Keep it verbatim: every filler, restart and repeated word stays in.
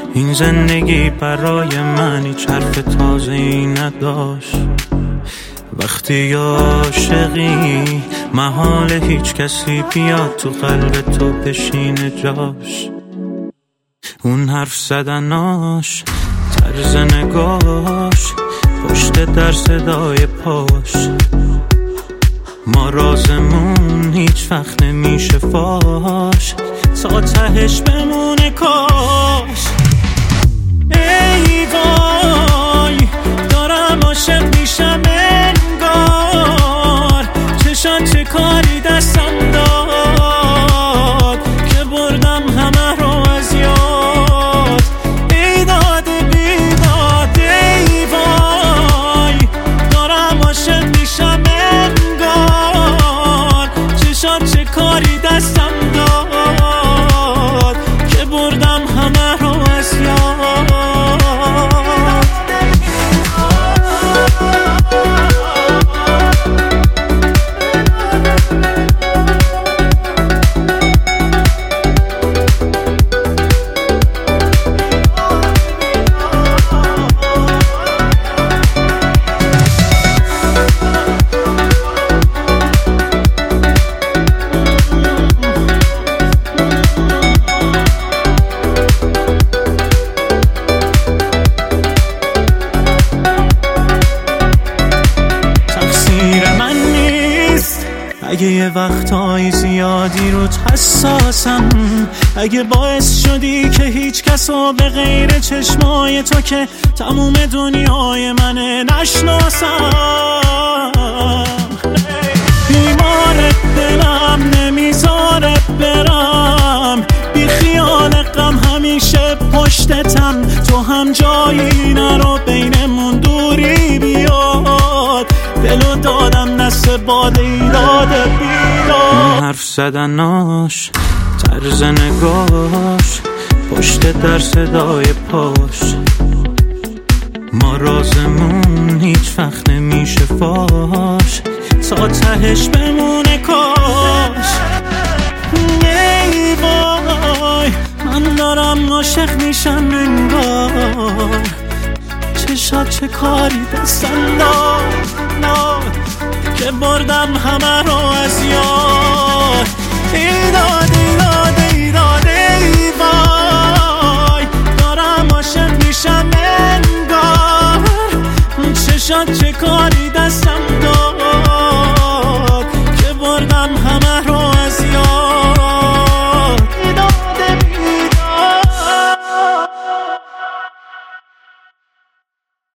این زندگی برای من هیچ حرف تازه ای نداشت. وقتی عاشقی محال هیچ کسی بیاد تو قلب تو بشینه جاش. اون حرف زدناش، طرز نگاش، پشت در صدای پاش، ما رازمون هیچ وقت نمیشه فاش، تا تهش بمونه کاش. ای وای دارم عاشق میشم انگار، چشان چه کاری دستم داد که بردم همه رو از یاد. بیداد بیداد ای وای دارم عاشق میشم انگار، چشان چه کاری دستم داد که بردم همه رو از یاد. اگه یه وقتهای زیادی روت حساسم، اگه باعث شدی که هیچ کسو به غیر چشمای تو که تموم دنیای منه نشناسم، بیمار دلم نمیذاره برم، بی خیال غم همیشه پشتتم، تو هم جایی نرو بینمون دوری بیاد، دلو دادم نست باد ایراد بیاد. حرف زدناش، طرز نگاش، پشت در صدای پاش، ما رازمون هیچ وقت نمیشه فاش، تا تهش بمونه کاش. ای وای من دارم عاشق میشم انگار، چشات چه کاری دستم داد که بردم همه رو از یاد. ایداد ایداد ایداد ای وای دارم عاشق میشم انگار، چشات چه کاری